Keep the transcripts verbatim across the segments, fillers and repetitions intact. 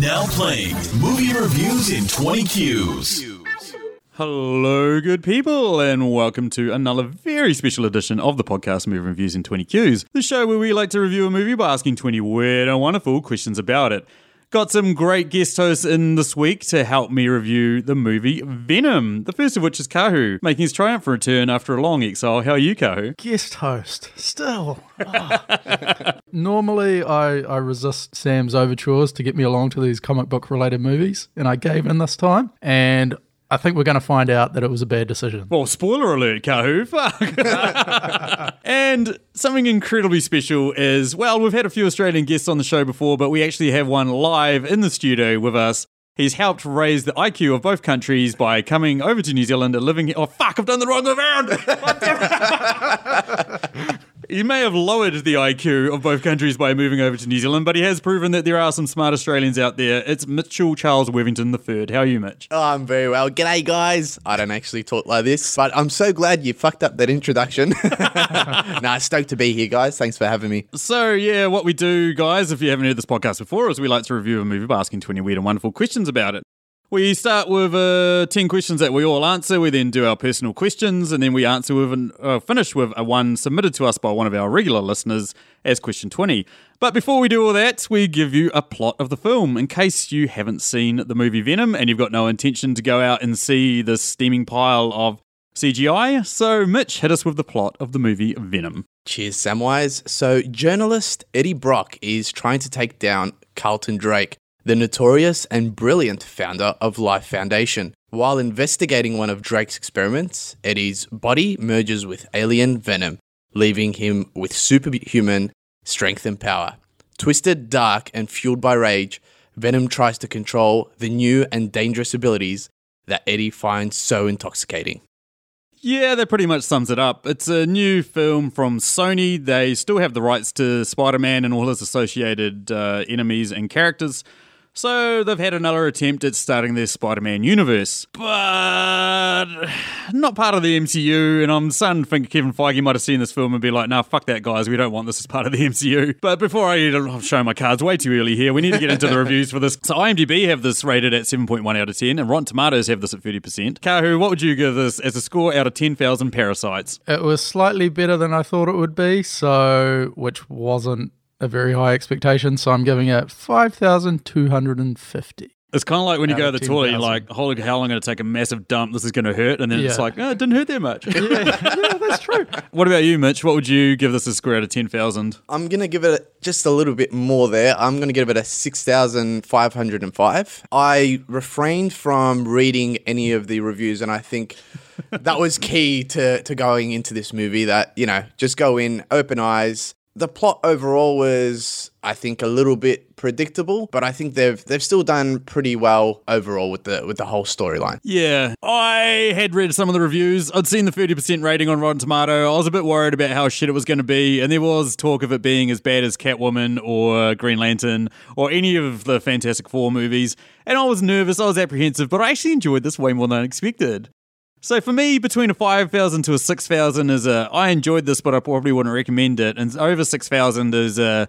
Now playing Movie Reviews in twenty Qs. Hello, good people, and welcome to another very special edition of the podcast Movie Reviews in twenty Qs, the show where we like to review a movie by asking twenty weird and wonderful questions about it. Got some great guest hosts in this week to help me review the movie Venom, the first of which is Kahu, making his triumphant return after a long exile. How are you, Kahu? Guest host, still. Oh. Normally, I, I resist Sam's overtures to get me along to these comic book related movies, and I gave in this time, and I think we're going to find out that it was a bad decision. Well, spoiler alert, Kahu. Fuck. And something incredibly special is, well, we've had a few Australian guests on the show before, but we actually have one live in the studio with us. He's helped raise the I Q of both countries by coming over to New Zealand and living here. Oh, fuck, I've done the wrong way around. He may have lowered the I Q of both countries by moving over to New Zealand, but he has proven that there are some smart Australians out there. It's Mitchell Charles Wevington the third. How are you, Mitch? Oh, I'm very well. G'day, guys. I don't actually talk like this, but I'm so glad you fucked up that introduction. Nah, stoked to be here, guys. Thanks for having me. So, yeah, what we do, guys, if you haven't heard this podcast before, is we like to review a movie by asking twenty weird and wonderful questions about it. We start with uh, ten questions that we all answer. We then do our personal questions, and then we answer with an, uh, finish with a one submitted to us by one of our regular listeners as question twenty. But before we do all that, we give you a plot of the film in case you haven't seen the movie Venom and you've got no intention to go out and see this steaming pile of C G I. So, Mitch, hit us with the plot of the movie Venom. Cheers, Samwise. So, journalist Eddie Brock is trying to take down Carlton Drake, the notorious and brilliant founder of Life Foundation. While investigating one of Drake's experiments, Eddie's body merges with alien venom, leaving him with superhuman strength and power. Twisted, dark, and fueled by rage, Venom tries to control the new and dangerous abilities that Eddie finds so intoxicating. Yeah, that pretty much sums it up. It's a new film from Sony. They still have the rights to Spider-Man and all his associated uh, enemies and characters. So they've had another attempt at starting their Spider-Man universe, but not part of the M C U, and I'm starting to think Kevin Feige might have seen this film and be like, nah, fuck that, guys, we don't want this as part of the M C U. But before I show my cards way too early here, we need to get into the reviews for this. So IMDb have this rated at seven point one out of ten, and Rotten Tomatoes have this at thirty percent. Kahu, what would you give this as a score out of ten thousand parasites? It was slightly better than I thought it would be, so which wasn't a very high expectation, so I'm giving it five thousand two hundred fifty. It's kind of like when you go to the toilet, you're like, holy hell, I'm going to take a massive dump, this is going to hurt, and then yeah. It's like, oh, it didn't hurt that much. Yeah, yeah, that's true. What about you, Mitch? What would you give this a score out of ten thousand? I'm going to give it just a little bit more there. I'm going to give it a six thousand five hundred five. I refrained from reading any of the reviews, and I think that was key to, to going into this movie, that, you know, just go in, open eyes. The plot overall was, I think, a little bit predictable, but I think they've they've still done pretty well overall with the with the whole storyline. Yeah, I had read some of the reviews. I'd seen the thirty percent rating on Rotten Tomato. I was a bit worried about how shit it was going to be, and there was talk of it being as bad as Catwoman or Green Lantern or any of the Fantastic Four movies, and I was nervous, I was apprehensive, but I actually enjoyed this way more than I expected. So for me, between a five thousand to a six thousand is a, I enjoyed this, but I probably wouldn't recommend it. And over six thousand is a,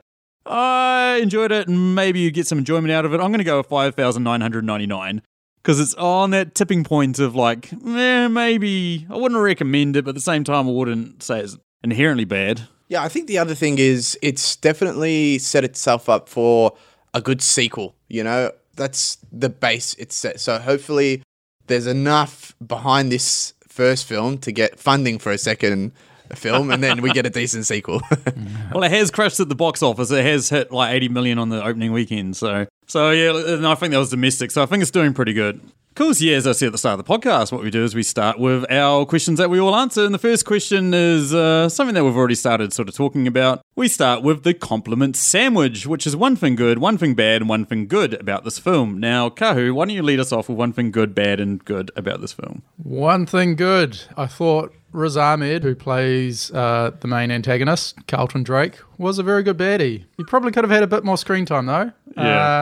I enjoyed it and maybe you get some enjoyment out of it. I'm going to go with five thousand nine hundred ninety-nine because it's on that tipping point of like, eh, maybe I wouldn't recommend it, but at the same time, I wouldn't say it's inherently bad. Yeah, I think the other thing is it's definitely set itself up for a good sequel. You know, that's the base it's set. So hopefully there's enough behind this first film to get funding for a second film, and then we get a decent sequel. Well, it has crashed at the box office. It has hit like eighty million on the opening weekend. So, so yeah, and I think that was domestic. So I think it's doing pretty good. Cool. So yeah, as I said at the start of the podcast, what we do is we start with our questions that we all answer. And the first question is uh, something that we've already started sort of talking about. We start with the compliment sandwich, which is one thing good, one thing bad, and one thing good about this film. Now, Kahu, why don't you lead us off with one thing good, bad, and good about this film? One thing good. I thought Riz Ahmed, who plays uh, the main antagonist, Carlton Drake, was a very good baddie. He probably could have had a bit more screen time, though. Yeah. Uh,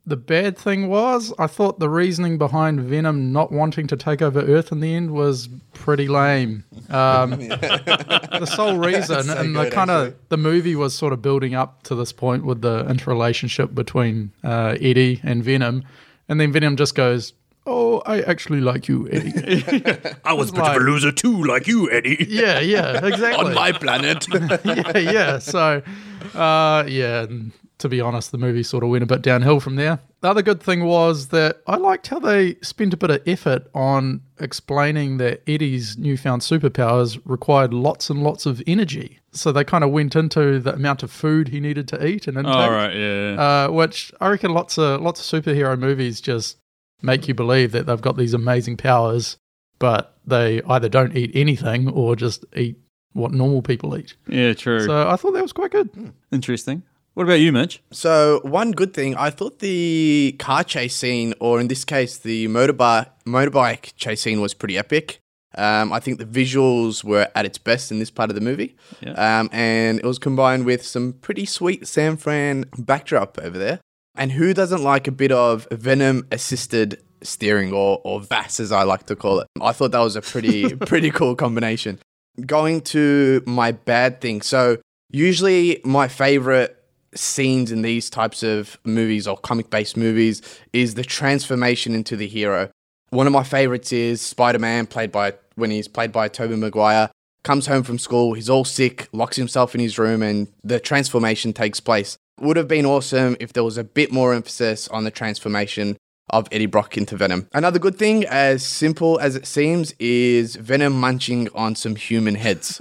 The bad thing was, I thought the reasoning behind Venom not wanting to take over Earth in the end was pretty lame. Um, the sole reason, So and the good, kind of actually. the movie was sort of building up to this point with the interrelationship between uh, Eddie and Venom, and then Venom just goes, "Oh, I actually like you, Eddie." I was a bit like- of a loser too, like you, Eddie. yeah, yeah, exactly. On my planet. yeah, yeah. So, uh, yeah, and to be honest, the movie sort of went a bit downhill from there. The other good thing was that I liked how they spent a bit of effort on explaining that Eddie's newfound superpowers required lots and lots of energy. So they kind of went into the amount of food he needed to eat and intake, All right, yeah. uh, which I reckon lots of lots of superhero movies just make you believe that they've got these amazing powers, but they either don't eat anything or just eat what normal people eat. yeah, true. So I thought that was quite good. Interesting. What about you, Mitch? So one good thing, I thought the car chase scene, or in this case, the motorbike motorbike chase scene, was pretty epic. Um, I think the visuals were at its best in this part of the movie, Yeah. um, and it was combined with some pretty sweet San Fran backdrop over there. And who doesn't like a bit of Venom-assisted steering, or or V A S as I like to call it? I thought that was a pretty pretty cool combination. Going to my bad thing, so usually my favorite scenes in these types of movies or comic-based movies is the transformation into the hero. One of my favorites is Spider-Man, played by when he's played by Tobey Maguire, comes home from school, he's all sick, locks himself in his room, and the transformation takes place. Would have been awesome if there was a bit more emphasis on the transformation of Eddie Brock into Venom. Another good thing, as simple as it seems, is Venom munching on some human heads.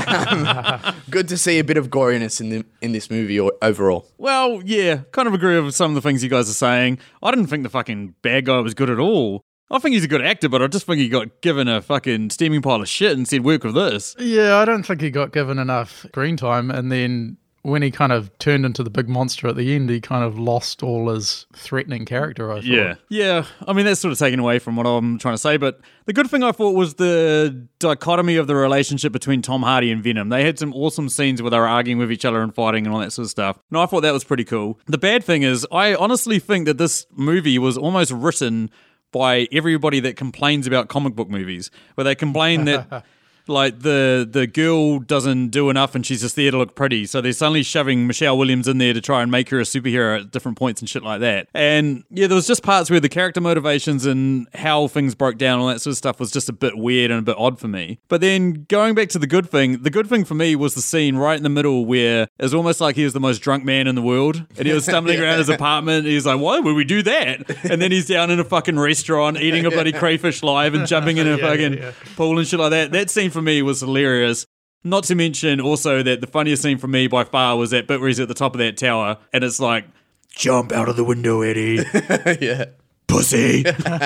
Um, good to see a bit of goriness in the, in this movie o- overall. Well, yeah, kind of agree with some of the things you guys are saying. I didn't think the fucking bad guy was good at all. I think he's a good actor, but I just think he got given a fucking steaming pile of shit and said, work with this. Yeah, I don't think he got given enough screen time. And then when he kind of turned into the big monster at the end, he kind of lost all his threatening character, I thought. Yeah. Yeah. I mean, that's sort of taken away from what I'm trying to say, but the good thing I thought was the dichotomy of the relationship between Tom Hardy and Venom. They had some awesome scenes where they were arguing with each other and fighting and all that sort of stuff. And I thought that was pretty cool. The bad thing is, I honestly think that this movie was almost written by everybody that complains about comic book movies, where they complain that like the the girl doesn't do enough and she's just there to look pretty. So they're suddenly shoving Michelle Williams in there to try and make her a superhero at different points and shit like that. And yeah, there was just parts where the character motivations and how things broke down, all that sort of stuff was just a bit weird and a bit odd for me. But then going back to the good thing, the good thing for me was the scene right in the middle where it was almost like he was the most drunk man in the world. And he was stumbling around his apartment. And he's like, why would we do that? And then he's down in a fucking restaurant eating a bloody crayfish live and jumping in a Yeah, fucking yeah, yeah. pool and shit like that. That scene for me was hilarious. Not to mention also that the funniest scene for me by far was that bit where he's at the top of that tower and it's like, jump out of the window, Eddie. Yeah. Pussy.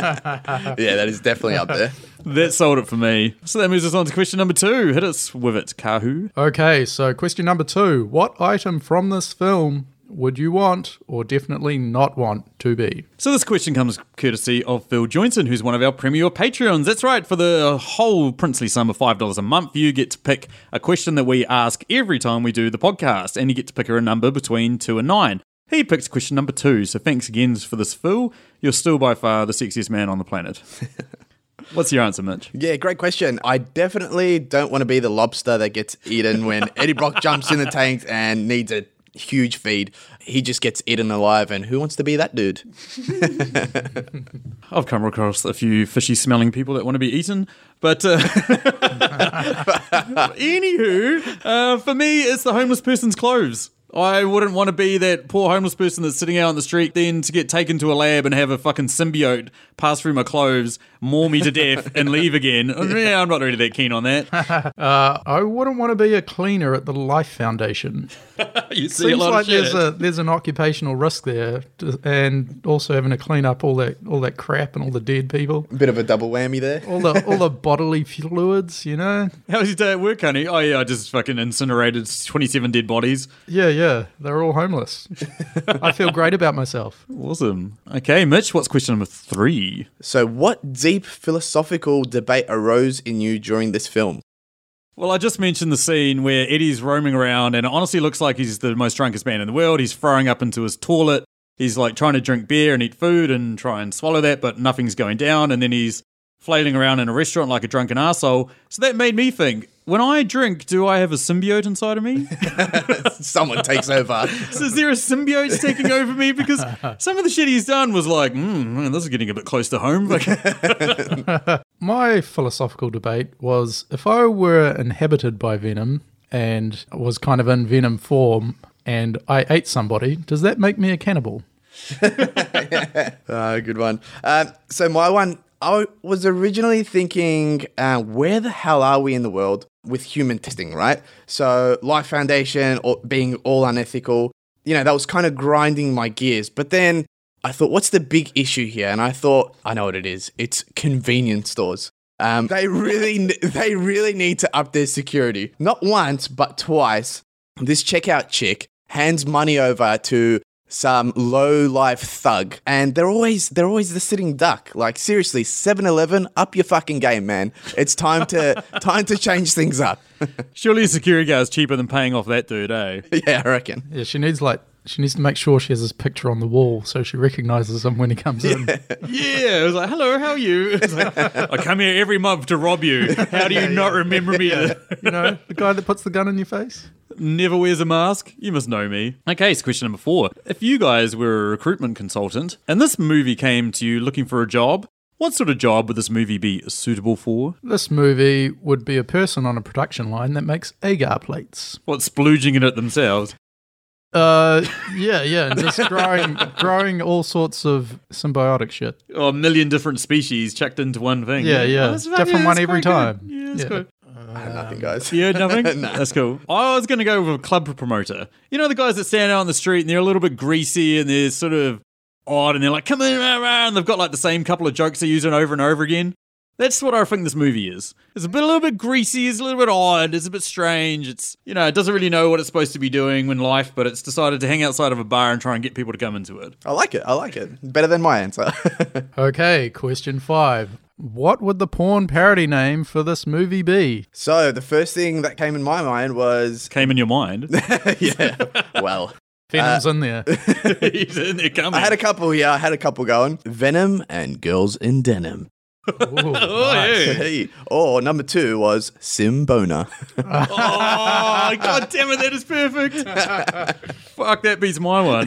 Yeah, that is definitely up there. That sold it for me. So that moves us on to question number two. Hit us with it, Kahu. Okay, so question number two. What item from this film would you want or definitely not want to be? So this question comes courtesy of Phil Joynson, who's one of our premier Patreons. That's right, for the whole princely sum of five dollars a month, you get to pick a question that we ask every time we do the podcast, and you get to pick a number between two and nine. He picked question number two, so thanks again for this, Phil. You're still by far the sexiest man on the planet. What's your answer, Mitch? Yeah, great question. I definitely don't want to be the lobster that gets eaten when Eddie Brock jumps in the tanks and needs a huge feed. He just gets eaten alive, and who wants to be that dude? I've come across a few fishy smelling people that want to be eaten, but uh, anywho, uh, for me, it's the homeless person's clothes. I wouldn't want to be that poor homeless person that's sitting out on the street, then to get taken to a lab and have a fucking symbiote pass through my clothes, maul me to death, and leave again. Yeah, I'm not really that keen on that. Uh, I wouldn't want to be a cleaner at the Life Foundation. You see a Seems lot like of shit. there's a there's an occupational risk there, to- and also having to clean up all that all that crap and all the dead people, Bit of a double whammy there. all the all the bodily fluids, you know. How was your day at work, honey? Oh, yeah, I just fucking incinerated twenty-seven dead bodies. Yeah, yeah, they're all homeless. I feel great about myself. Awesome. Okay, Mitch, what's question number three? So, what deep philosophical debate arose in you during this film? Well, I just mentioned the scene where Eddie's roaming around and it honestly looks like he's the most drunkest man in the world. He's throwing up into his toilet. he's like trying to drink beer and eat food and try and swallow that, but nothing's going down. And then he's flailing around in a restaurant like a drunken arsehole. So that made me think, when I drink, do I have a symbiote inside of me? Someone takes over. So is there a symbiote taking over me? Because some of the shit he's done was like, mm, man, this is getting a bit close to home. My philosophical debate was, if I were inhabited by venom and was kind of in venom form and I ate somebody, does that make me a cannibal? uh, good one. Um, so my one, I was originally thinking, uh, where the hell are we in the world with human testing, right? So Life Foundation or being all unethical, you know, that was kind of grinding my gears. But then I thought, what's the big issue here? And I thought, I know what it is. It's convenience stores. Um, they really, they really need to up their security. Not once, but twice. This checkout chick hands money over to some low-life thug, and they're always they're always the sitting duck. Like, seriously, seven eleven, up your fucking game, man. It's time to time to change things up. Surely a security guard's cheaper than paying off that dude, eh? Yeah, I reckon. Yeah, she needs like she needs to make sure she has his picture on the wall so she recognizes him when he comes in. Yeah, it was like, hello, how are you? It's like, I come here every month to rob you. How do you not remember me? You know, the guy that puts the gun in your face? Never wears a mask? You must know me. Okay, so question number four. If you guys were a recruitment consultant and this movie came to you looking for a job, what sort of job would this movie be suitable for? This movie would be a person on a production line that makes agar plates. What, splooging in it themselves? Uh, yeah, yeah, and just growing, growing all sorts of symbiotic shit. Oh, a million different species chucked into one thing. Yeah, yeah, Oh, that's- different yeah, one that's every quite time. good. Yeah, that's Yeah. good. I have nothing, guys. You heard nothing? No. That's cool. I was going to go with a club promoter. You know the guys that stand out on the street and they're a little bit greasy and they're sort of odd and they're like, come in, rah, rah, and they've got like the same couple of jokes they're using over and over again. That's what I think this movie is. It's a bit, a little bit greasy, it's a little bit odd, it's a bit strange. It's, you know, it doesn't really know what it's supposed to be doing in life, but it's decided to hang outside of a bar and try and get people to come into it. I like it. I like it. Better than my answer. Okay, question five. What would the porn parody name for this movie be? So the first thing that came in my mind was, Came in your mind. yeah, well, Venom's in there. He's in there coming. I had a couple here. I had a couple going. Venom and Girls in Denim. Ooh, Oh, nice. yeah. Hey. Or number two was Sim Boner. Oh, god damn it, that is perfect. Fuck, that beats my one.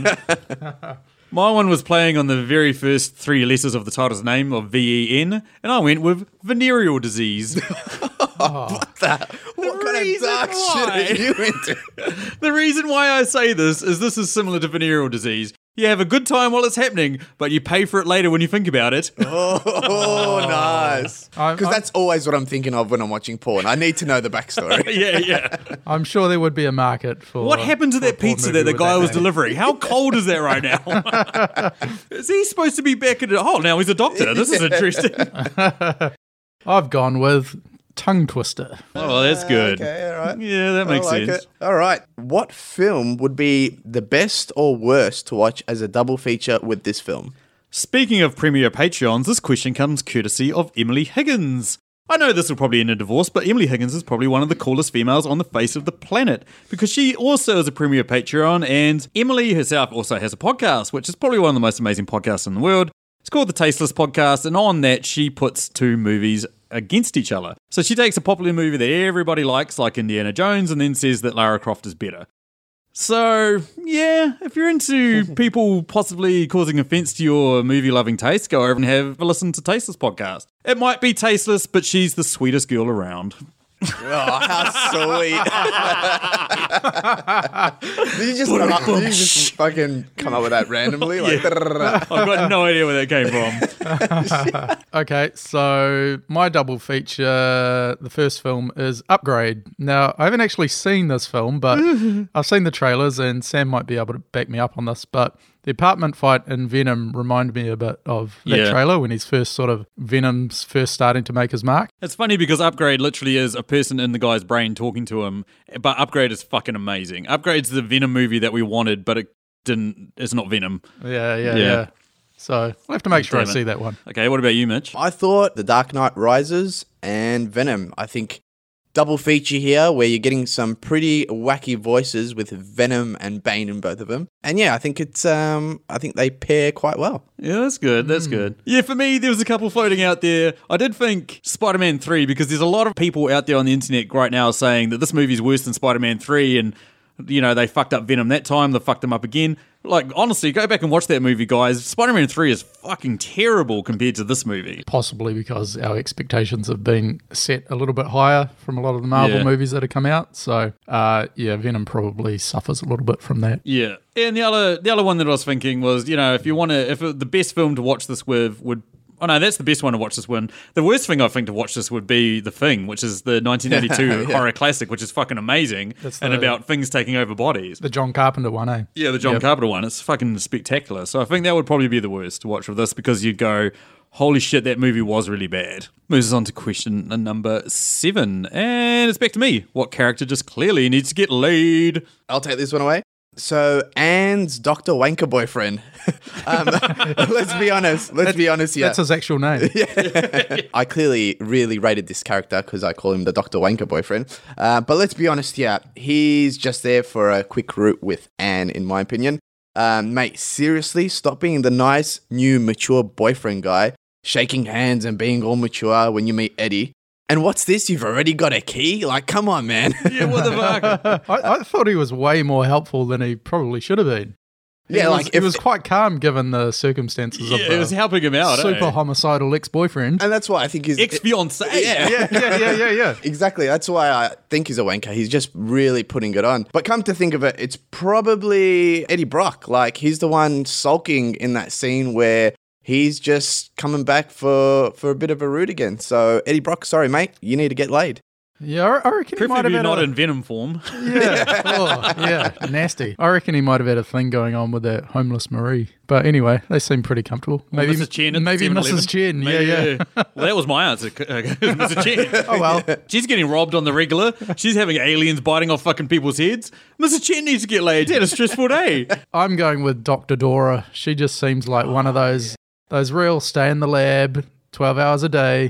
My one was playing on the very first three letters of the title's name of V E N, and I went with venereal disease. What the? What kind of reason dark why. shit are you into? The reason why I say this is this is similar to venereal disease. You have a good time while it's happening, but you pay for it later when you think about it. Oh, nice. I'm- Because I'm- that's always what I'm thinking of when I'm watching porn. I need to know the backstory. Yeah, yeah. I'm sure there would be a market for... What happened to for a that porn pizza movie that the with guy that was name. delivering? How cold is that right now? Is he supposed to be back at it? Oh, now he's a doctor. This is interesting. I've gone with Tongue Twister. Oh, that's good. Okay, all right. Yeah, that I makes like sense. it. All right. What film would be the best or worst to watch as a double feature with this film? Speaking of Premier Patreons, this question comes courtesy of Emily Higgins. I know this will probably end in divorce, but Emily Higgins is probably one of the coolest females on the face of the planet because she also is a Premier Patreon, and Emily herself also has a podcast, which is probably one of the most amazing podcasts in the world. It's called the Tasteless Podcast, and on that, she puts two movies against each other. So she takes a popular movie that everybody likes, like Indiana Jones, and then says that Lara Croft is better. So, yeah, if you're into people possibly causing offense to your movie-loving taste, go over and have a listen to Tasteless Podcast. It might be tasteless, but she's the sweetest girl around. Oh, how sweet. Did you just, come up, did you just fucking come up with that randomly? Like, I've got no idea where that came from. Okay, so my double feature, the first film is Upgrade. Now, I haven't actually seen this film, but I've seen the trailers, and Sam might be able to back me up on this, but the apartment fight in Venom reminded me a bit of that Yeah. trailer when he's first sort of, Venom's first starting to make his mark. It's funny because Upgrade literally is a person in the guy's brain talking to him, but Upgrade is fucking amazing. Upgrade's the Venom movie that we wanted, but it didn't. It's not Venom. Yeah, yeah, Yeah. yeah. So I'll have to make sure I Damn it. see that one. Okay, what about you, Mitch? I thought The Dark Knight Rises and Venom. I think double feature here where you're getting some pretty wacky voices with Venom and Bane in both of them. And yeah, I think it's um I think they pair quite well. Yeah, that's good. That's mm. good. Yeah, for me, there was a couple floating out there. I did think Spider-Man three, because there's a lot of people out there on the internet right now saying that this movie is worse than Spider-Man three, and you know, they fucked up Venom that time, they fucked him up again. Like, honestly, go back and watch that movie, guys. Spider-Man three is fucking terrible compared to this movie. Possibly because our expectations have been set a little bit higher from a lot of the Marvel yeah. movies that have come out. So, uh, yeah, Venom probably suffers a little bit from that. Yeah. And the other the other one that I was thinking was, you know, if you want to, if the best film to watch this with would Oh no, that's the best one to watch this one. The worst thing I think to watch this would be The Thing, which is the nineteen eighty-two yeah. horror classic, which is fucking amazing, that's and the, about things taking over bodies. The John Carpenter one, eh? Yeah, the John yep. Carpenter one. It's fucking spectacular. So I think that would probably be the worst to watch with this, because you'd go, holy shit, that movie was really bad. Moves us on to question number seven. And it's back to me. What character just clearly needs to get laid? I'll take this one away. So, Anne's Doctor Wanker boyfriend. um, let's be honest. Let's that's, be honest here. That's his actual name. Yeah. I clearly really rated this character because I call him the Doctor Wanker boyfriend. Uh, but let's be honest here. He's just there for a quick route with Anne, in my opinion. Um, mate, seriously, stop being the nice, new, mature boyfriend guy, shaking hands and being all mature when you meet Eddie. And what's this? You've already got a key? Like, come on, man. Yeah, what the fuck? I, I thought he was way more helpful than he probably should have been. Yeah, he like was, he was quite calm given the circumstances yeah, of the it was helping him out. super eh? homicidal ex-boyfriend. And that's why I think he's ex-fiance. Yeah. yeah, yeah, yeah, yeah, yeah. Exactly. That's why I think he's a wanker. He's just really putting it on. But come to think of it, it's probably Eddie Brock. Like, he's the one sulking in that scene where he's just coming back for, for a bit of a root again. So, Eddie Brock, sorry, mate, you need to get laid. Yeah, I reckon he might have Preferably had not a, in Venom form. Yeah, oh, yeah, nasty. I reckon he might have had a thing going on with that homeless Marie. But anyway, they seem pretty comfortable. Maybe Missus Chen at maybe seven eleven. Missus Chen. Maybe, yeah, yeah. yeah. Well, that was my answer. Missus Chen. Oh well, she's getting robbed on the regular. She's having aliens biting off fucking people's heads. Missus Chen needs to get laid. She had a stressful day. I'm going with Doctor Dora. She just seems like one of those those real stay in the lab, twelve hours a day,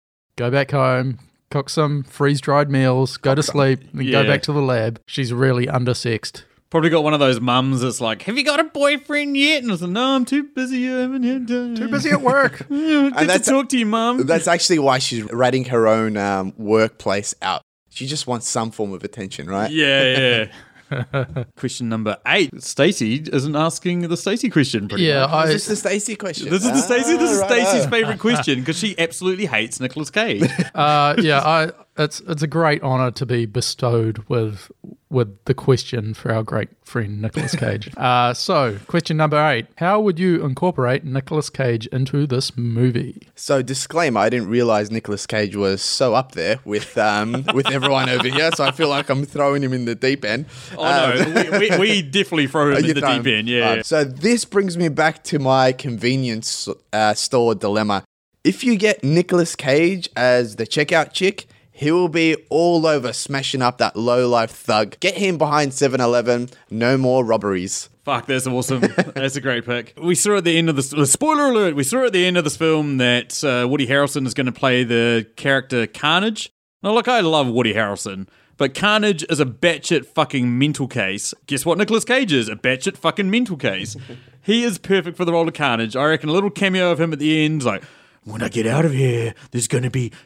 go back home, cook some freeze-dried meals, go to sleep, and yeah. go back to the lab. She's really undersexed. Probably got one of those mums that's like, have you got a boyfriend yet? And I was like, no, I'm too busy. I haven't had time. Too busy at work. Get And that's to talk to you, mum. That's actually why she's ratting her own um, workplace out. She just wants some form of attention, right? Yeah, yeah. Question number eight. Stacey isn't asking the Stacey question pretty Yeah, much. I, Is this the Stacey question? This is the Stacey. This is Ah, Stacey's righto. favourite question because she absolutely hates Nicolas Cage. uh, yeah, I, it's it's a great honour to be bestowed with with the question for our great friend Nicolas Cage. uh, so, question number eight: how would you incorporate Nicolas Cage into this movie? So, disclaimer: I didn't realize Nicolas Cage was so up there with um, with everyone over here. So I feel like I'm throwing him in the deep end. Oh no, we, we, we definitely throw him in You the throw deep him. end. Yeah. Right. So this brings me back to my convenience uh, store dilemma. If you get Nicolas Cage as the checkout chick, he will be all over smashing up that low-life thug. Get him behind seven eleven. No more robberies. Fuck, that's awesome. That's a great pick. We saw at the end of this, uh, spoiler alert, we saw at the end of this film that uh, Woody Harrelson is going to play the character Carnage. Now, look, I love Woody Harrelson, but Carnage is a batshit fucking mental case. Guess what Nicolas Cage is? A batshit fucking mental case. He is perfect for the role of Carnage. I reckon a little cameo of him at the end, like, when I get out of here, there's going to be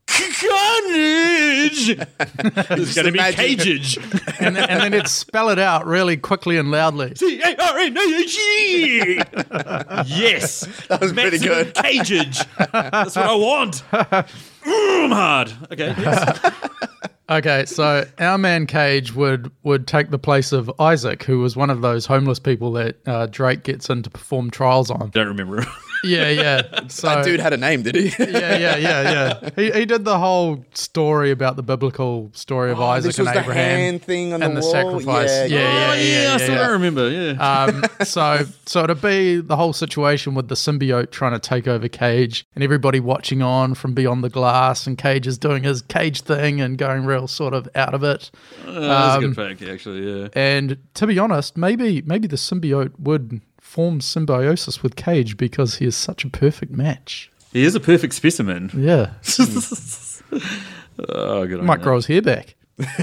Carnage! There's going to be imagine- Cageage. And, then- and then it'd spell it out really quickly and loudly. C A R N A G! Yes! That was pretty Maximum good. Cageage! That's what I want! Mm, hard. Okay. Yes. Okay, so our man Cage would would take the place of Isaac, who was one of those homeless people that uh, Drake gets in to perform trials on. Don't remember. Yeah, yeah. So That dude had a name, did he? yeah, yeah, yeah, yeah. He he did the whole story about the biblical story of Oh, Isaac this was and the Abraham hand thing on and the the wall? sacrifice. Yeah, Yeah, yeah. yeah, Oh, yeah. yeah, yeah, I still yeah. don't remember. Yeah. Um, so, so it'd be the whole situation with the symbiote trying to take over Cage and everybody watching on from beyond the glass, and Cage is doing his Cage thing and going real sort of out of it. Uh, that's um, a good pick, actually, yeah. And to be honest, maybe maybe the symbiote would form symbiosis with Cage because he is such a perfect match. He is a perfect specimen. Yeah. Oh, good on Might you. grow his hair back.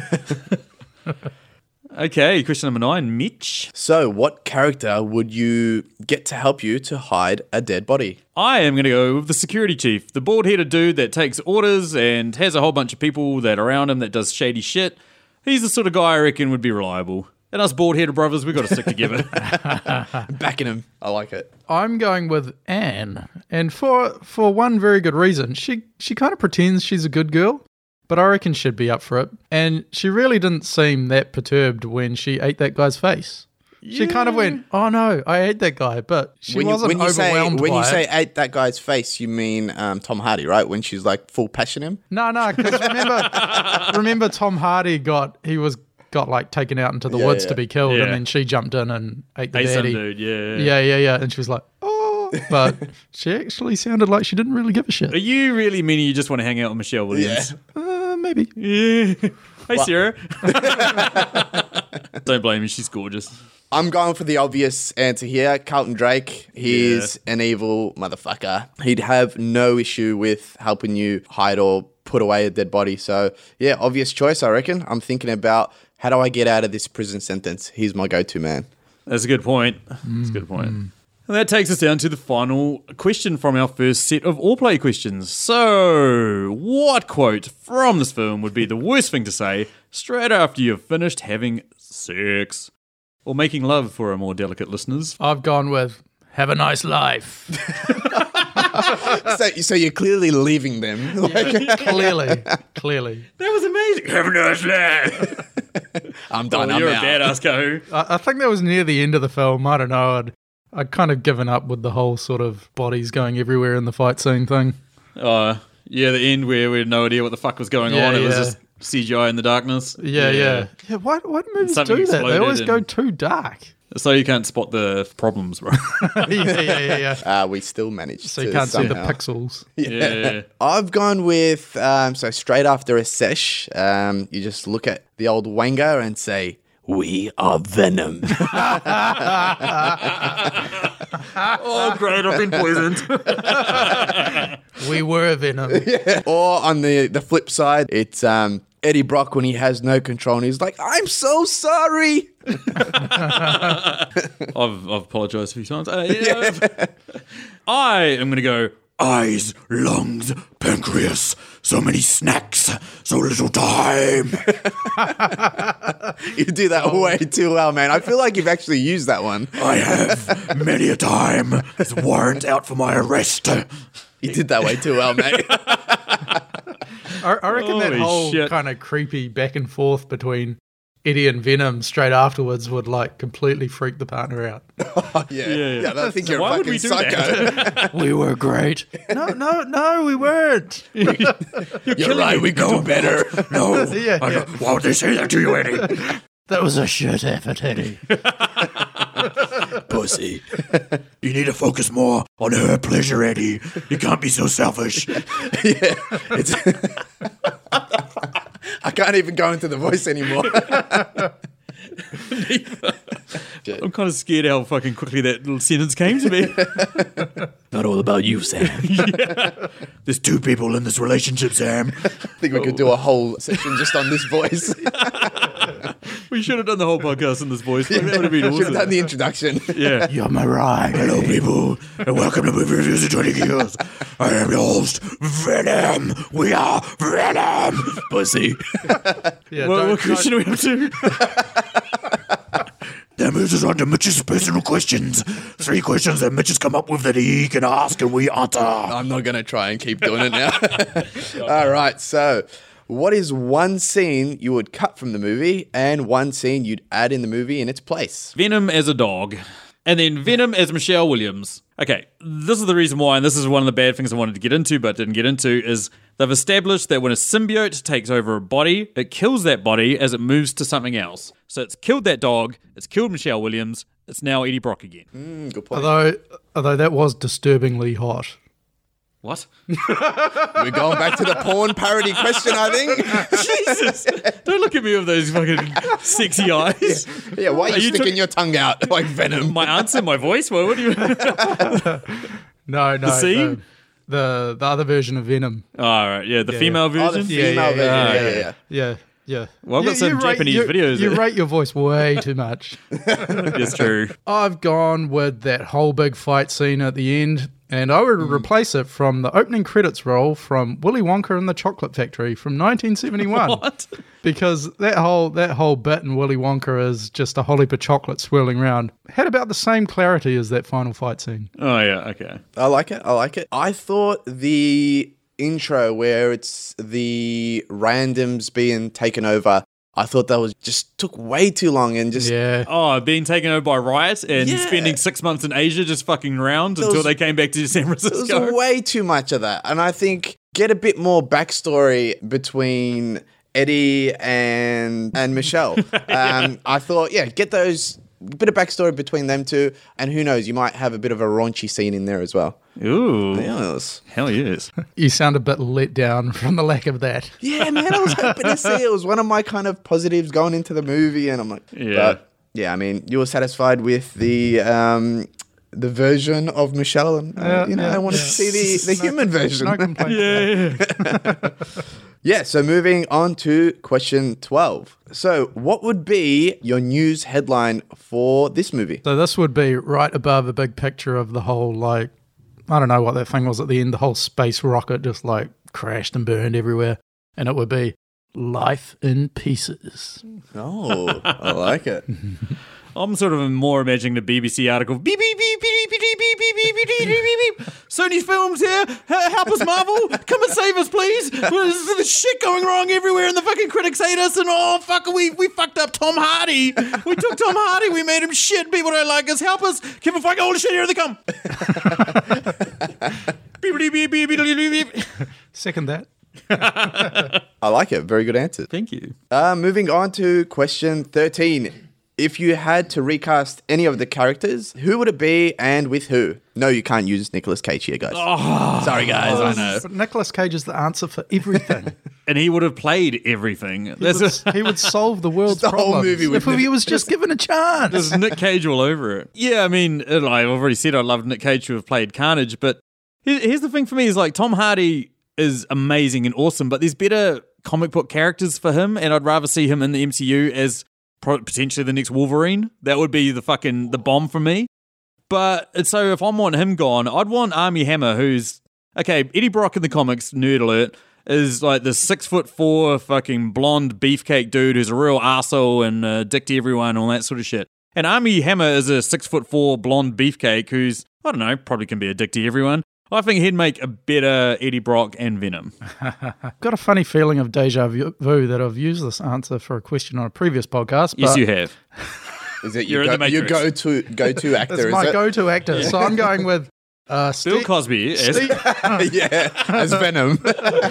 Okay, question number nine, Mitch. So, what character would you get to help you to hide a dead body? I am going to go with the security chief, the bald-headed dude that takes orders and has a whole bunch of people that are around him that does shady shit. He's the sort of guy I reckon would be reliable. And us bald-headed brothers, we got to stick together. Backing him. I like it. I'm going with Anne, and for for one very good reason. She she kind of pretends she's a good girl, but I reckon she'd be up for it. And she really didn't seem that perturbed when she ate that guy's face. She kind of went, "Oh no, I ate that guy," but she when you, wasn't when you say overwhelmed when by you say it. ate that guy's face, you mean um, Tom Hardy, right? When she's like full passion him. No, no, because remember, remember Tom Hardy got he was got like taken out into the Yeah, woods yeah. to be killed, Yeah. and then she jumped in and ate the Hey, some daddy. dude, yeah. Yeah, yeah, yeah, and she was like, "Oh," but she actually sounded like she didn't really give a shit. Are you really meaning you just want to hang out with Michelle Williams? Uh, maybe. Yeah. Hey, Sarah. Don't blame me. She's gorgeous. I'm going for the obvious answer here. Carlton Drake. He's an evil motherfucker. He'd have no issue with helping you hide or put away a dead body. So, yeah, obvious choice, I reckon. I'm thinking about how do I get out of this prison sentence? He's my go-to man. That's a good point. That's a good point. And that takes us down to the final question from our first set of all play questions. So, what quote from this film would be the worst thing to say straight after you've finished having sex? Or making love for our more delicate listeners. I've gone with "Have a nice life." so, so you're clearly leaving them. Like, clearly, clearly. That was amazing. Have a nice life. I'm done. Oh, I'm you're out. a badass, Go. I, I think that was near the end of the film. I don't know. I'd I'd kind of given up with the whole sort of bodies going everywhere in the fight scene thing. Uh, yeah, the end where we had no idea what the fuck was going Yeah, on. It was yeah. just C G I in the darkness. Yeah, yeah, yeah. Why why do movies Something do that? They exploded always go and- too dark. So you can't spot the problems, bro. yeah, yeah, yeah, yeah. Uh, we still managed So to you can't see the somehow. pixels. yeah. I've gone with, um, so straight after a sesh, um, you just look at the old Wanga and say, "We are Venom." Oh, great, I've been poisoned. We were Venom. Or on the, the flip side, it's um, Eddie Brock when he has no control and he's like, "I'm so sorry." I've, I've apologized a few times. Uh, yeah. I am going to go, eyes, lungs, pancreas, so many snacks, so little time. You do that way too well, man. I feel like you've actually used that one. I have many a time. There's a warrant out for my arrest. You did that way too well, mate. I, I reckon that Holy whole shit. kind of creepy back and forth between Eddie and Venom straight afterwards would like completely freak the partner out. yeah, Yeah. yeah. I think you're Why a would fucking we do psycho. that? We were great. No, no, no, we weren't. You're right. We could do better. No. Yeah, I yeah. don't- Why would they say that to you, Eddie? That was a shit effort, Eddie. Pussy. You need to focus more on her pleasure, Eddie. You can't be so selfish. Yeah. It's I can't even go into the voice anymore. I'm kind of scared how fucking quickly that little sentence came to me. Not all about you, Sam. There's two people in this relationship, Sam. I think we could do a whole section just on this voice. We should have done the whole podcast in this voice. That would have been Should have awesome. done the introduction. Yeah. You're my ride. Hello, people, and welcome to Movie Reviews in twenty Years. I am your host, Venom. We are Venom. Pussy. Yeah, What, don't- what question don't- are we up to? That moves us on to Mitch's personal questions. Three questions that Mitch has come up with that he can ask and we answer. I'm not going to try and keep doing it now. All right. So, what is one scene you would cut from the movie and one scene you'd add in the movie in its place? Venom as a dog. And then Venom as Michelle Williams. Okay, this is the reason why, and this is one of the bad things I wanted to get into but didn't get into, is they've established that when a symbiote takes over a body, it kills that body as it moves to something else. So it's killed that dog, it's killed Michelle Williams, it's now Eddie Brock again. Mm, good point. Although, although that was disturbingly hot. What? We're going back to the porn parody question, I think. Jesus! Don't look at me with those fucking sexy eyes. Yeah, why are you, Are you sticking took- your tongue out like Venom? My answer, my voice, what, what do you... No, no. The scene? The the other version of Venom. Oh, all right. Yeah, the Yeah, female yeah. Oh, the version. Yeah, female yeah, version. yeah, Yeah, yeah. yeah, yeah. Yeah, yeah. Well, I've got some rate- Japanese you, videos. You that- rate your voice way too much. It's true. I've gone with that whole big fight scene at the end, and I would Mm. replace it from the opening credits roll from Willy Wonka and the Chocolate Factory from nineteen seventy-one. What? Because that whole that whole bit in Willy Wonka is just a whole heap of chocolate swirling around. Had about the same clarity as that final fight scene. Oh, yeah. Okay. I like it. I like it. I thought the intro where it's the randoms being taken over, I thought that was just took way too long and just Yeah. Oh, being taken over by riots and Yeah. spending six months in Asia just fucking around There until was- they came back to San There was Francisco. way too much of that. And I think get a bit more backstory between Eddie and and Michelle. Um, I thought, yeah, get those bit of backstory between them two, and who knows, you might have a bit of a raunchy scene in there as well. Ooh. Yes. Hell yes. You sound a bit let down from the lack of that. Yeah, man, I was hoping to see it. It was one of my kind of positives going into the movie, and I'm like, Yeah. But yeah, I mean, you were satisfied with the um, the version of Michelle, and uh, Yeah, you know, yeah, I wanted yeah. to see the the human version. No complaints. Yeah. Yeah, so moving on to question twelve. So, what would be your news headline for this movie? So this would be right above a big picture of the whole, like, I don't know what that thing was at the end, the whole space rocket just like crashed and burned everywhere. And it would be life in pieces. Oh, I like it. I'm sort of more imagining the B B C article. Beep, beep, beep, beep, beep, beep, beep, beep, beep, beep, beep, beep, beep. Sony Films here. H- Help us, Marvel. Come and save us, please. There's, there's shit going wrong everywhere, and the fucking critics hate us. And oh fuck, we we fucked up Tom Hardy. We took Tom Hardy. We made him shit. People don't like us. Help us. Kevin Feige. Holy shit! Here they come. Beep, beep, beep, beep, beep, beep, beep. Second that. I like it. Very good answer. Thank you. Uh, moving on to question thirteen. If you had to recast any of the characters, who would it be and with who? No, you can't use Nicolas Cage here, guys. Sorry, guys. I know. But Nicolas Cage is the answer for everything. And he would have played everything. He There's would, he would solve the world's The whole problems movie would if he was just given a chance. There's Nick Cage all over it. Yeah, I mean, I've already said I love Nick Cage to have played Carnage, but here- here's the thing for me is like Tom Hardy is amazing and awesome, but there's better comic book characters for him, and I'd rather see him in the M C U as pro- potentially the next Wolverine. That would be the fucking the bomb for me. But and so if I want him gone, I'd want Armie Hammer, who's okay. Eddie Brock in the comics, nerd alert, is like this six foot four fucking blonde beefcake dude who's a real arsehole and a dick to everyone and all that sort of shit. And Armie Hammer is a six foot four blonde beefcake who's, I don't know, probably can be a dick to everyone. I think he'd make a better Eddie Brock and Venom. Got a funny feeling of deja vu that I've used this answer for a question on a previous podcast. Yes, but you have. Is it You're your, in go, the your Matrix. go-to go-to actor? It's is my it? go-to actor. So I'm going with uh, Bill Steve. Cosby. Yes. Steve- Yeah, as Venom.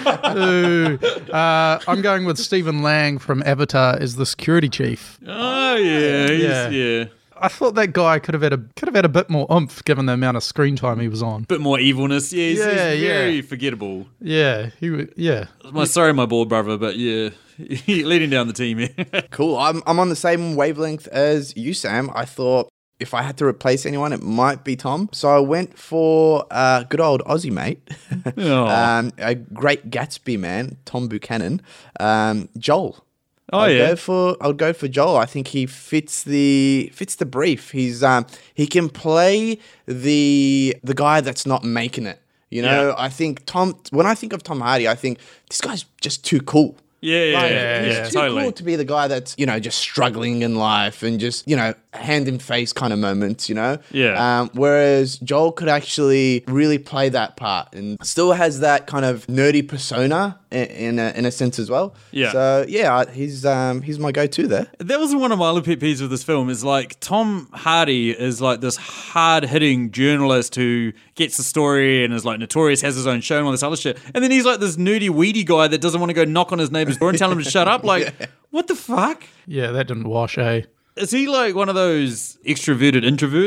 Ooh. uh, I'm going with Stephen Lang from Avatar as the security chief. Oh yeah, he's, Yeah. yeah. I thought that guy could have had a could have had a bit more oomph given the amount of screen time he was on. Bit more evilness. Yeah, he's, Yeah, he's yeah. very forgettable. Yeah, he wa- yeah. My sorry, my bald brother, but yeah, leading down the team here. Cool. I'm I'm on the same wavelength as you, Sam. I thought if I had to replace anyone, it might be Tom. So I went for uh, good old Aussie mate, Oh. um, a great Gatsby man, Tom Buchanan, um, Joel. Oh, I'd yeah. go for I'll go for Joel. I think he fits the fits the brief. He's um he can play the the guy that's not making it. You know, Yeah. I think Tom. When I think of Tom Hardy, I think this guy's just too cool. yeah, yeah, Like, yeah, he's yeah, too totally. cool to be the guy that's, you know, just struggling in life and just, you know, hand in face kind of moments, you know? Yeah. Um, whereas Joel could actually really play that part and still has that kind of nerdy persona in, in, a, in a sense as well. Yeah. So, yeah, he's um, he's my go-to there. That was one of my other pet peeves with this film is like Tom Hardy is like this hard-hitting journalist who gets the story and is like notorious, has his own show and all this other shit. And then he's like this nerdy, weedy guy that doesn't want to go knock on his neighbor's door and tell him to shut up. Like, what the fuck? Yeah, that didn't wash, eh? Is he like one of those extroverted introverts?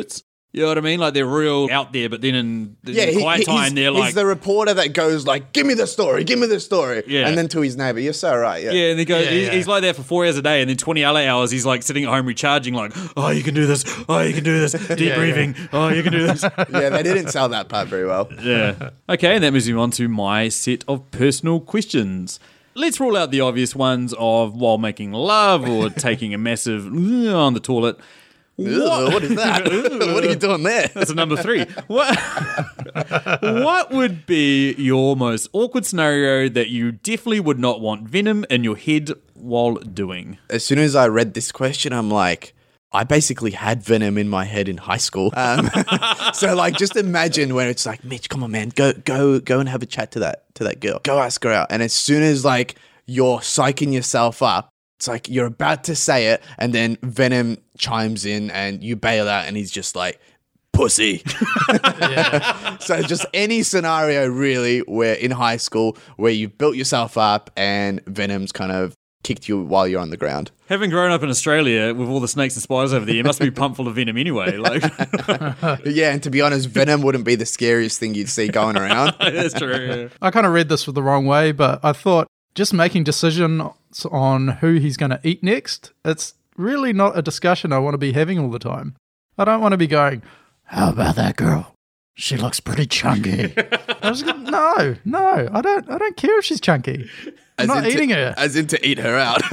You know what I mean? Like they're real out there, but then in the Yeah, he- quiet he- time he's, they're like, he's the reporter that goes like, "Give me the story, give me the story," Yeah. and then to his neighbor, "You're so right." Yeah, yeah, and they go, Yeah, he's, yeah. he's like that for four hours a day, and then twenty other hours he's like sitting at home recharging, like, oh, you can do this, oh, you can do this, deep Yeah, breathing, oh, you can do this. yeah. They didn't sell that part very well. Yeah. Okay, and that moves me on to my set of personal questions. Let's rule out the obvious ones of while making love or taking a massive on the toilet. Ugh, what is that? What are you doing there? That's a number three. What, what would be your most awkward scenario that you definitely would not want Venom in your head while doing? As soon as I read this question, I'm like, I basically had Venom in my head in high school. Um, so like, just imagine when it's like, Mitch, come on, man, go, go, go and have a chat to that, to that girl. Go ask her out. And as soon as like you're psyching yourself up, it's like you're about to say it, and then Venom chimes in, and you bail out, and he's just like, pussy. So just any scenario really where in high school where you've built yourself up and Venom's kind of kicked you while you're on the ground. Having grown up in Australia with all the snakes and spiders over there, you must be pumped full of venom anyway. Like, Yeah, and to be honest, Venom wouldn't be the scariest thing you'd see going around. that's true. Yeah. I kind of read this the wrong way, but I thought just making decisions on who he's going to eat next, it's really not a discussion I want to be having all the time. I don't want to be going, how about that girl? She looks pretty chunky. I was going, no, no, I don't I don't care if she's chunky. I'm not in to- eating her. As in to eat her out.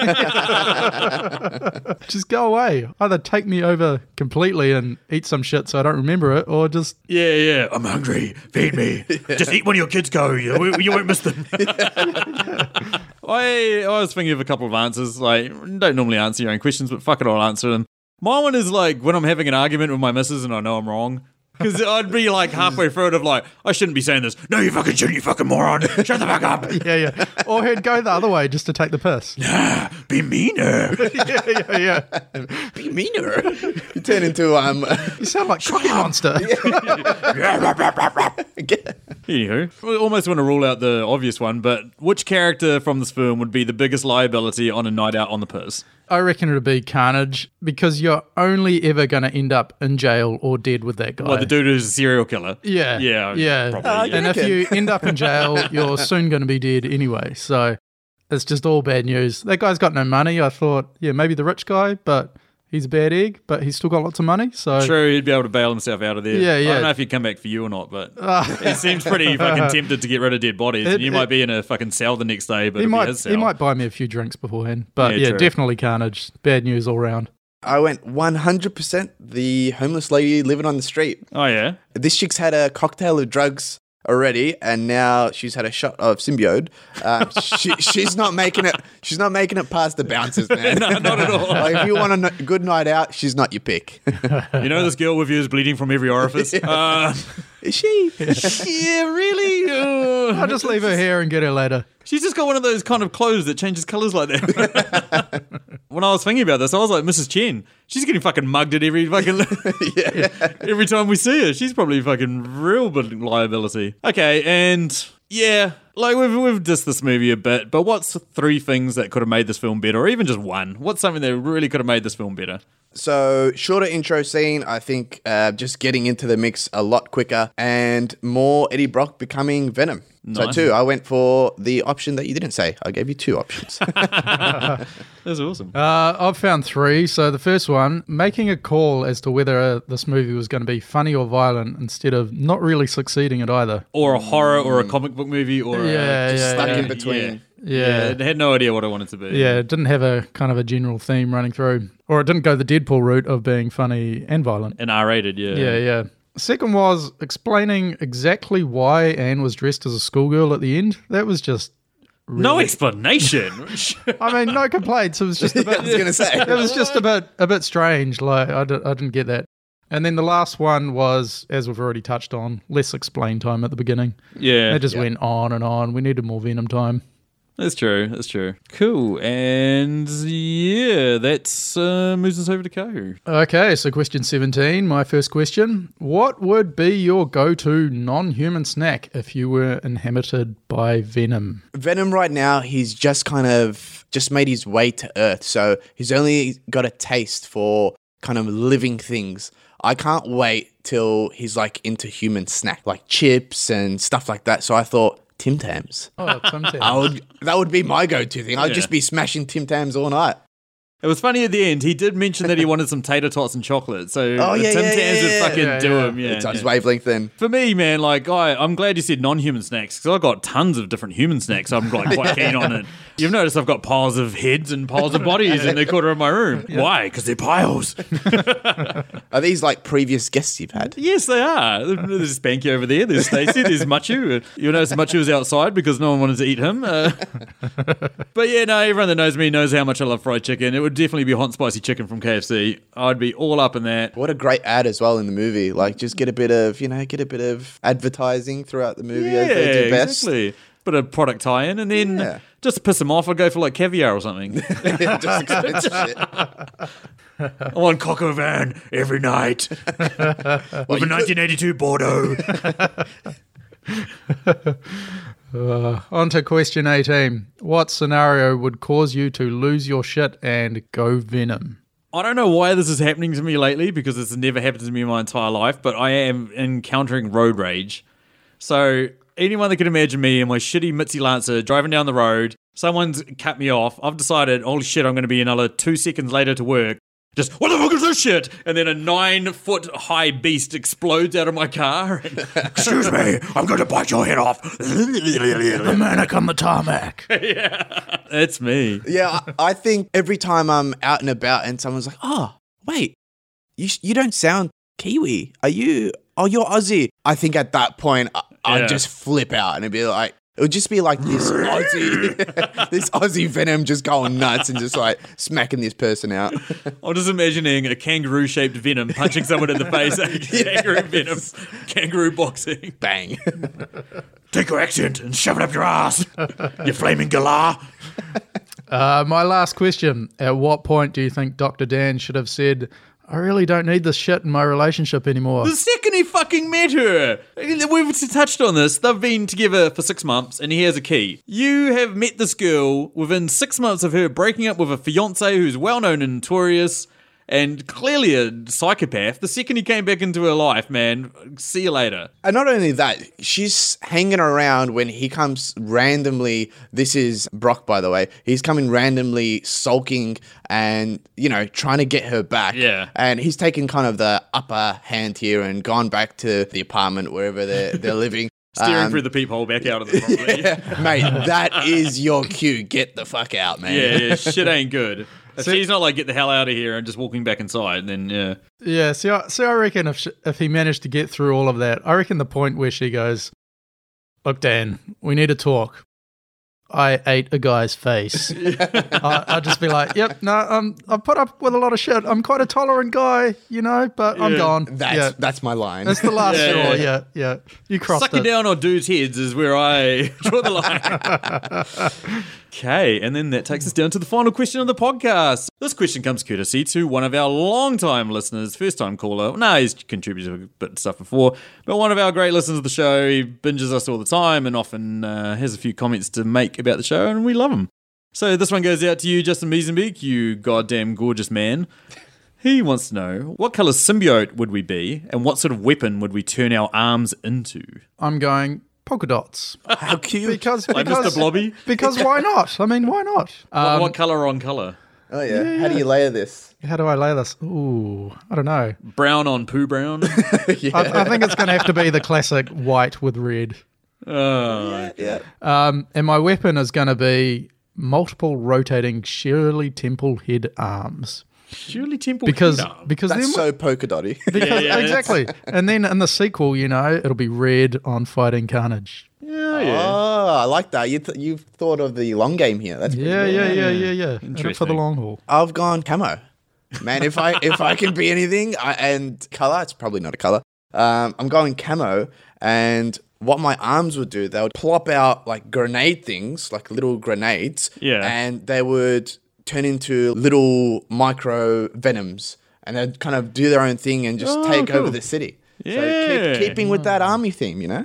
Just go away. Either take me over completely and eat some shit so I don't remember it, or just Yeah, yeah. I'm hungry. Feed me. Just eat when your kids go. You, you won't miss them. I, I was thinking of a couple of answers. Like, don't normally answer your own questions, but fuck it, I'll answer them. My one is like when I'm having an argument with my missus and I know I'm wrong. Because I'd be like halfway through it of like, I shouldn't be saying this. No, you fucking shouldn't, you fucking moron. Shut the fuck up. yeah, yeah. Or he'd go the other way just to take the piss. Nah, be meaner. yeah, yeah, yeah. Be meaner. You turn into um. You sound like Cookie Monster. Anywho, we almost want to rule out the obvious one, but which character from this film would be the biggest liability on a night out on the piss? I reckon it'd be Carnage, because you're only ever going to end up in jail or dead with that guy. What, the dude who's a serial killer? Yeah. Yeah. Yeah. Probably, Uh, yeah. And if reckon? you end up in jail, you're soon going to be dead anyway. So it's just all bad news. That guy's got no money. I thought, yeah, maybe the rich guy, but he's a bad egg, but he's still got lots of money. So True, he'd be able to bail himself out of there. Yeah, I yeah. don't know if he'd come back for you or not, but he seems pretty fucking tempted to get rid of dead bodies. It- and you it- might be in a fucking cell the next day, but he it'll might be his cell. he might buy me a few drinks beforehand. But Yeah, yeah, true. definitely Carnage. Bad news all round. I went one hundred percent the homeless lady living on the street. Oh, yeah? This chick's had a cocktail of drugs already, and now she's had a shot of symbiote. Um, she, she's not making it. She's not making it past the bouncers, man. No, not at all. Like, if you want a n- good night out, she's not your pick. You know this girl with you is bleeding from every orifice? uh, Is she? yeah, really? Uh, I'll just leave her here and get her later. she's just got one of those kind of clothes that changes colours like that. When I was thinking about this, I was like, Missus Chen, she's getting fucking mugged at every fucking every time we see her. She's probably fucking real big liability. Okay, and yeah, like we've we've dissed this movie a bit, but what's three things that could have made this film better, or even just one? What's something that really could have made this film better? So, shorter intro scene, I think uh, just getting into the mix a lot quicker, and more Eddie Brock becoming Venom. Nice. So, two, I went for the option that you didn't say. I gave you two options. That's awesome. Uh, I've found three. So the first one, making a call as to whether uh, this movie was going to be funny or violent instead of not really succeeding at either. Or a horror, or a comic book movie, or Yeah, a, just yeah, stuck yeah. in between. Yeah. I had no idea what I wanted to be. Yeah, it didn't have a kind of a general theme running through. Or it didn't go the Deadpool route of being funny and violent. And R-rated, yeah. Yeah, yeah. Second was explaining exactly why Anne was dressed as a schoolgirl at the end. That was just No really- explanation. I mean, no complaints. It was just a I bit. was going to say. It was just a bit a bit strange. Like I, di- I didn't get that. And then the last one was, as we've already touched on, less explain time at the beginning. yeah. It just went on and on. We needed more Venom time. That's true. That's true. Cool. And yeah, that's uh, moves us over to Kahu. Okay, so question seventeen, my first question. What would be your go-to non-human snack if you were inhabited by Venom? Venom right now, he's just kind of just made his way to Earth. So, he's only got a taste for kind of living things. I can't wait till he's like into human snack, like chips and stuff like that. So I thought Tim Tams. Oh, Tim Tam. I would that would be my go-to thing. I'd Yeah. just be smashing Tim Tams all night. It was funny at the end. He did mention that he wanted some tater tots and chocolate. So Oh, yeah, Tim yeah, Tams yeah, would yeah. fucking Yeah, do yeah. him. Yeah, It's on his yeah. wavelength then. For me, man, like I, I'm glad you said non-human snacks because I've got tons of different human snacks. I'm like quite keen on it. You've noticed I've got piles of heads and piles of bodies in the corner of my room. Why? Because they're piles. Are these like previous guests you've had? Yes, they are. There's Spanky over there. There's Stacey. There's Machu. You'll notice Machu was outside because no one wanted to eat him. Uh, but yeah, no, everyone that knows me knows how much I love fried chicken. It would definitely be hot and spicy chicken from K F C. I'd be all up in that. What a great ad as well in the movie. Like, just get a bit of, you know, get a bit of advertising throughout the movie as they do best. exactly. Bit of product tie-in, and then Yeah. just to piss them off, I'd go for like caviar or something. Just expensive shit. I want coq au vin every night with a nineteen eighty-two Bordeaux. Uh, on to question eighteen. What scenario would cause you to lose your shit and go venom? I don't know why this is happening to me lately because it's never happened to me in my entire life, but I am encountering road rage. So anyone that can imagine me in my shitty Mitzi Lancer driving down the road, someone's cut me off. I've decided, holy shit, I'm going to be another two seconds later to work. Just, what the fuck is this shit? And then a nine foot high beast explodes out of my car. And, excuse me, I'm going to bite your head off. The manic on the tarmac. It's me. Yeah, I, I think every time I'm out and about and someone's like, oh, wait, you sh- you don't sound Kiwi. Are you, oh, you're Aussie. I think at that point, I- I'd Yeah. just flip out and it'd be like, it would just be like this Aussie, this Aussie venom just going nuts and just like smacking this person out. I'm just imagining a kangaroo-shaped venom punching someone in the face. Kangaroo venom, kangaroo boxing. Bang. Take your accent and shove it up your ass, you flaming galah. Uh, my last question. At what point do you think Doctor Dan should have said, I really don't need this shit in my relationship anymore? The second he fucking met her. We've touched on this. They've been together for six months and he has a key. You have met this girl within six months of her breaking up with a fiance who's well-known and notorious and clearly a psychopath. The second he came back into her life, man, see you later. And not only that, she's hanging around when he comes randomly. This is Brock, by the way. He's coming randomly sulking and, you know, trying to get her back. Yeah. And he's taken kind of the upper hand here and gone back to the apartment wherever they're, they're living. Steering Um, through the peephole back out of the property. Mate, that is your cue. Get the fuck out, man. Yeah, yeah, shit ain't good. If she's not like, get the hell out of here and just walking back inside, then yeah. Yeah, see, I, see, I reckon if, she, if he managed to get through all of that, I reckon the point where she goes, look, Dan, we need to talk. I ate a guy's face. I, I'd just be like, yep, no, um, I've put up with a lot of shit. I'm quite a tolerant guy, you know, but I'm Yeah. gone. That's yeah. that's my line. That's the last Yeah, straw, yeah. yeah, yeah. You crossed Sucking it. down on dudes' heads is where I draw the line. Okay, and then that takes us down to the final question of the podcast. This question comes courtesy to one of our long-time listeners, first-time caller. No, he's contributed a bit of stuff before, but one of our great listeners of the show. He binges us all the time and often uh, has a few comments to make about the show, and we love him. So this one goes out to you, Justin Miesenbeek, you goddamn gorgeous man. He wants to know, what colour symbiote would we be, and what sort of weapon would we turn our arms into? I'm going polka dots. How cute. Because, Like because, Mister Blobby? because why not? I mean, why not? What, Um, what colour on colour? Oh, yeah. How do you layer this? how do I lay this? Ooh, I don't know. Brown on poo brown? I, I think it's going to have to be the classic white with red. Oh, Yeah. Um, and my weapon is going to be multiple rotating Shirley Temple head arms. Shirley Temple Because head arm. because That's then so polka dotty. because, Yeah, yeah, exactly. And then in the sequel, you know, it'll be red on Fighting Carnage. Yeah, yeah. Oh, I like that. You th- you've thought of the long game here. That's pretty Yeah, good. yeah, yeah, yeah, yeah. In it for the Interesting. long haul. I've gone camo. Man, if I if I can be anything, I, and color, it's probably not a color. Um, I'm going camo, and what my arms would do, they would plop out like grenade things, like little grenades, Yeah. and they would turn into little micro venoms, and they'd kind of do their own thing and just Oh, take cool. over the city. So Yeah. keep, keeping with that army theme, you know.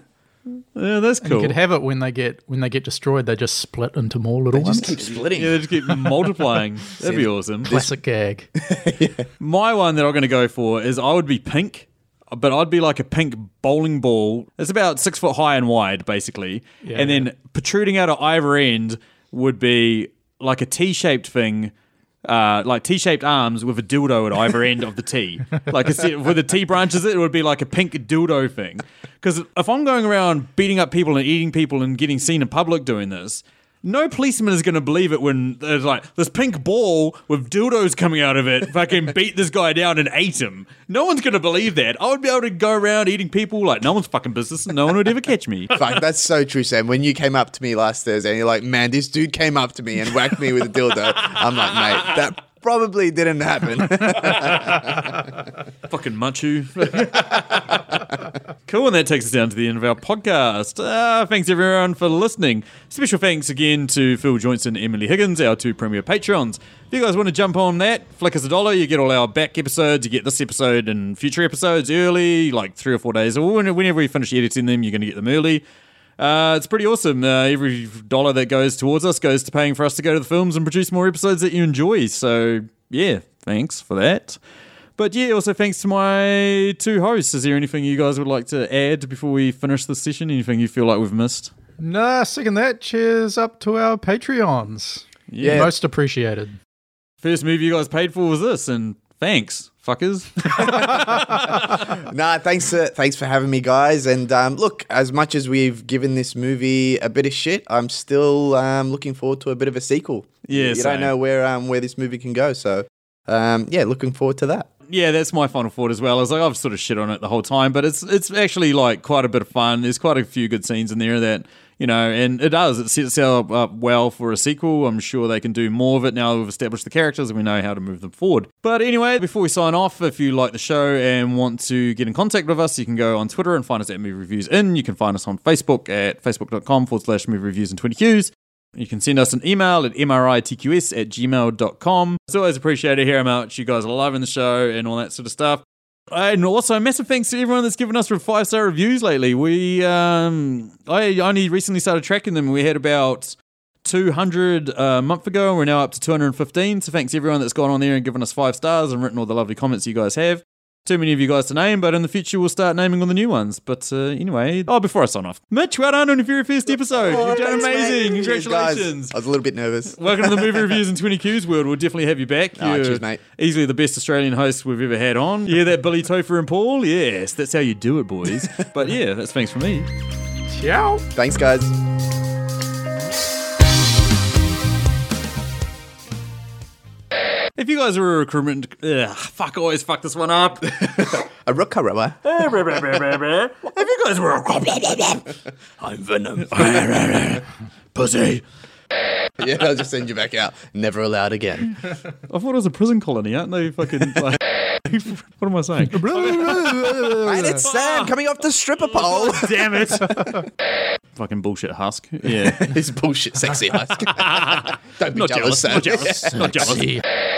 Yeah, that's You cool. could have it when they get when they get destroyed. They just split into more little They ones. just keep splitting. Yeah, they just keep multiplying. That'd be awesome. Classic gag. My one that I'm going to go for is I would be pink, but I'd be like a pink bowling ball. It's about six foot high and wide, basically. Yeah. And then protruding out of either end would be like a T-shaped thing, uh, like T-shaped arms with a dildo at either end of the T. Like a set, where the T branches it, it would be like a pink dildo thing. Because if I'm going around beating up people and eating people and getting seen in public doing this, no policeman is going to believe it when there's like this pink ball with dildos coming out of it fucking beat this guy down and ate him. No one's going to believe that. I would be able to go around eating people like no one's fucking business and no one would ever catch me. Fuck, that's so true, Sam. When you came up to me last Thursday and you're like, man, this dude came up to me and whacked me with a dildo. I'm like, mate, that probably didn't happen. Fucking Machu. Cool, and that takes us down to the end of our podcast. Uh, thanks everyone for listening. Special thanks again to Phil Joinson and Emily Higgins, our two premier patrons. If you guys want to jump on that, flick us a dollar, you get all our back episodes, you get this episode and future episodes early, like three or four days, or whenever we finish editing them, you're going to get them early. Uh, it's pretty awesome. Uh, every dollar that goes towards us goes to paying for us to go to the films and produce more episodes that you enjoy. So, yeah, thanks for that. But yeah, also thanks to my two hosts. Is there anything you guys would like to add before we finish this session? Anything you feel like we've missed? Nah, second that. Cheers up to our Patreons. Yeah. Most appreciated. First movie you guys paid for was this, and thanks, fuckers. Nah, thanks for, thanks for having me, guys. And um, look, as much as we've given this movie a bit of shit, I'm still um, looking forward to a bit of a sequel. Yeah, You same. don't know where um, where this movie can go. So, um, yeah, looking forward to that. Yeah, that's my final thought as well. I was like, I've sort of shit on it the whole time, but it's it's actually like quite a bit of fun. There's quite a few good scenes in there that, you know, and it does. It sets itself up well for a sequel. I'm sure they can do more of it now we've established the characters and we know how to move them forward. But anyway, before we sign off, if you like the show and want to get in contact with us, you can go on Twitter and find us at Movie Reviews In. You can find us on Facebook at facebook.com forward slash movie reviews in 20 Qs. You can send us an email at mritqs at gmail dot com. It's always appreciated to hear how much you guys are loving the show and all that sort of stuff. And also, massive thanks to everyone that's given us five-star reviews lately. We, um, I only recently started tracking them. We had about two hundred a month ago, and we're now up to two hundred fifteen. So thanks everyone that's gone on there and given us five stars and written all the lovely comments you guys have. Too many of you guys to name, but in the future we'll start naming all the new ones. But uh, anyway, oh, before I sign off, Mitch, well done on your very first episode. Oh, You've done thanks, amazing. mate. Cheers, Congratulations. guys. I was a little bit nervous. Welcome to the Movie Reviews in twenty Qs world. We'll definitely have you back. Oh, You're cheers, mate. easily the best Australian host we've ever had on. You hear that, Billy, Topher and Paul? Yes, that's how you do it, boys. But yeah, that's thanks from me. Ciao. Thanks, guys. If you guys are a recruitment... Ugh, fuck, I always fuck this one up. A rookaroo. If you guys were a... I'm Venom. Pussy. Yeah, I'll just send you back out. Never allowed again. I thought it was a prison colony, aren't they? Fucking... Like, what am I saying? And it's Sam coming off the stripper pole. Damn it. Fucking bullshit husk. Yeah. His bullshit sexy husk. Don't be Not jealous, jealous. Sam. Not jealous. Not jealous.